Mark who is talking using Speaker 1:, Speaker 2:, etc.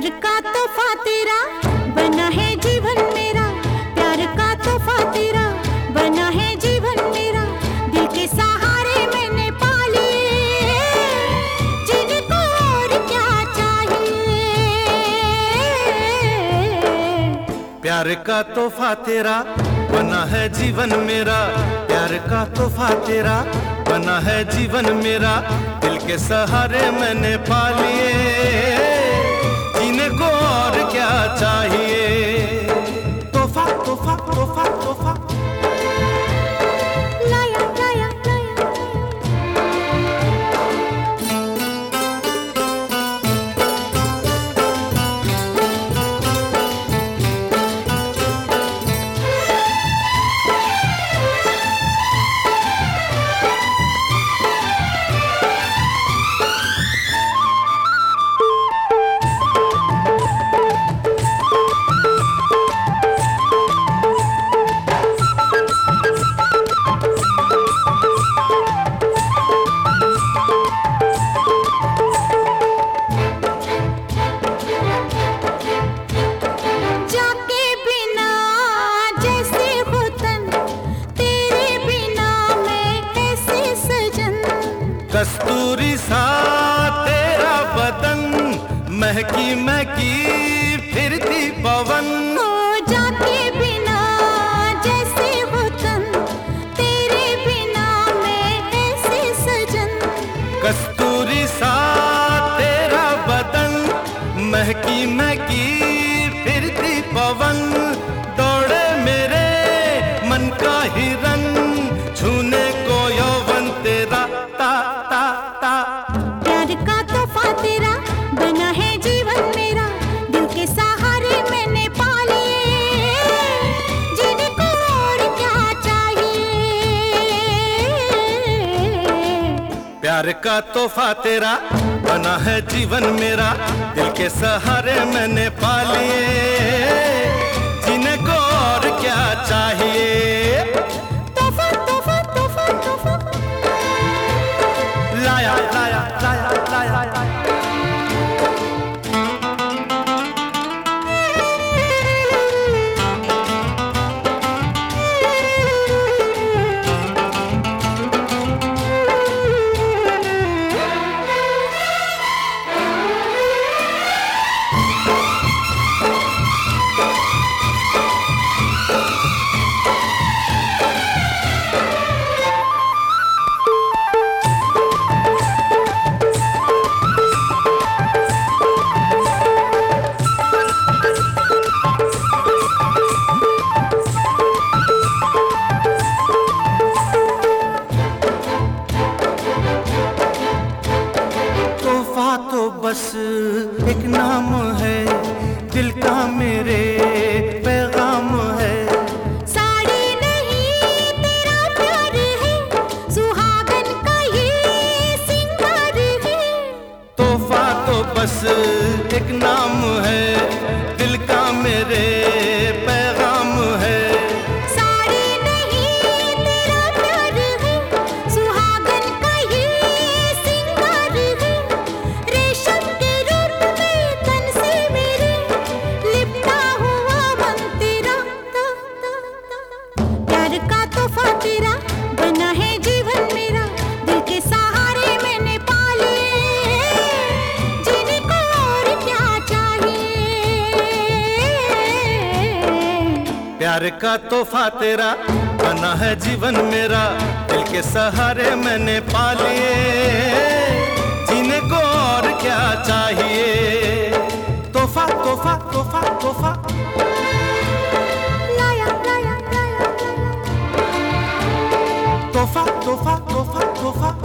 Speaker 1: प्यार का तोहफा तेरा बना है जीवन मेरा, प्यार का तोहफा तेरा बना है जीवन मेरा। दिल के सहारे मैंने पा लिए, जीने को और क्या चाहिए।
Speaker 2: प्यार का तोहफा तेरा बना है जीवन मेरा, प्यार का तोहफा तेरा बना है जीवन मेरा। दिल के सहारे मैंने पा लिए, जीने को और क्या चाहिए। तोहफा तोहफा तोहफा तोहफा
Speaker 1: लाया लाया लाया।
Speaker 2: कस्तूरी सा तेरा बदन, महकी महकी फिरती पवन।
Speaker 1: हो जाके बिना जैसे वतन, तेरे बिना मैं ऐसे सजन।
Speaker 2: कस्तूरी सा तेरा बदन, महकी महकी फिरती पवन। दौड़े मेरे मन का हिरन, छूने को यौवन तेरा ता ता ता।
Speaker 1: प्यार का तोहफा तेरा बना है जीवन मेरा, दिल के सहारे मैंने पा लिए, जीने को और क्या चाहिए।
Speaker 2: प्यार का तोहफा तेरा बना है जीवन मेरा, दिल के सहारे मैंने पा लिए, जीने को और क्या चाहिए।
Speaker 1: तोहफा तोहफा तोहफा तोहफा
Speaker 2: लाया लाया लाया लाया। तो बस एक नाम है, दिल का मेरे पैगाम है।
Speaker 1: साड़ी नहीं तेरा प्यार है, सुहागन का ये सिंगार है।
Speaker 2: तोहफा तो बस एक नाम है, दिल का मेरे पैगाम है।
Speaker 1: साड़ी नहीं तेरा प्यार है, सुहागन का ये सिंगार है। रेशम के रूप में तन से मेरे लिपटा हुआ मन तेरा ता ता ता। प्यार का तोहफा तेरा बना है जीवन मेरा, दिल के सहारे मैंने पा लिए, जीने को और क्या चाहिए।
Speaker 2: प्यार का तोहफा तेरा बना है जीवन मेरा, दिल के सहारे मैंने पा लिए, जीने को और क्या चाहिए। तोहफा तोहफा तोहफा तोहफा
Speaker 1: लाया लाया लाया लाया।
Speaker 2: तोहफा तोहफा तोहफा तोहफा।